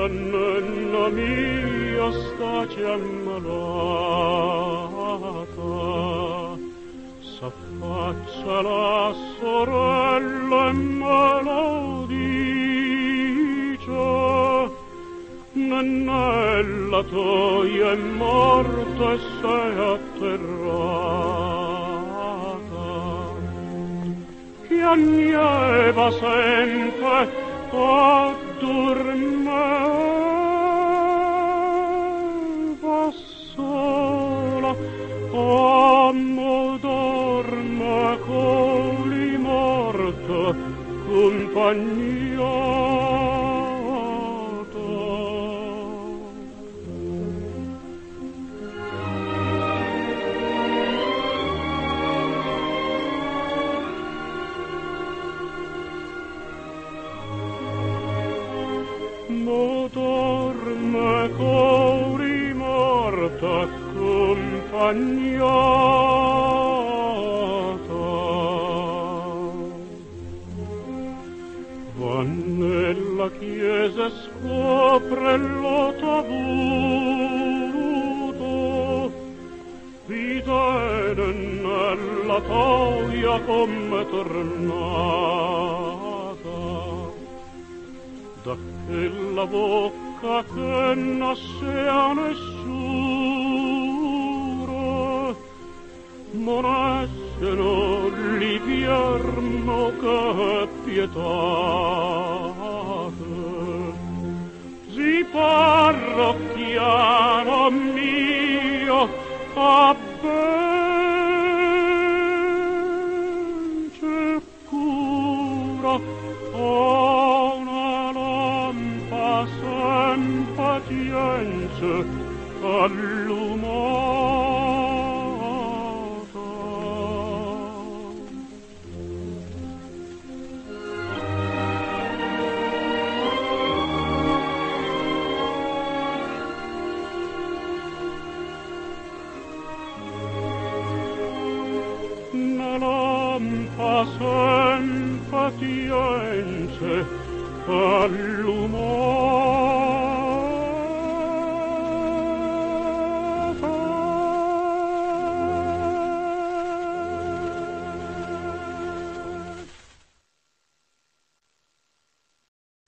Nonna mia sta già ammalata, s'affaccia la sorella e me lo dice. Nannella tu è morta e sei atterrata. Piagneva sempre a dormeva sola, amo dorme con li morta compagnata. Mo dorme cori morta accompagnata. Va nella chiesa e scopre lo tavuto, vide nella toia come tornata. Da quella bocca che nasce a nessuno, ma nascono l'inverno che pietate. Zi parrocchiano mio, ben c'è cura, una lampa sen pazienza allumata. Una lampa sen pazienza allumata.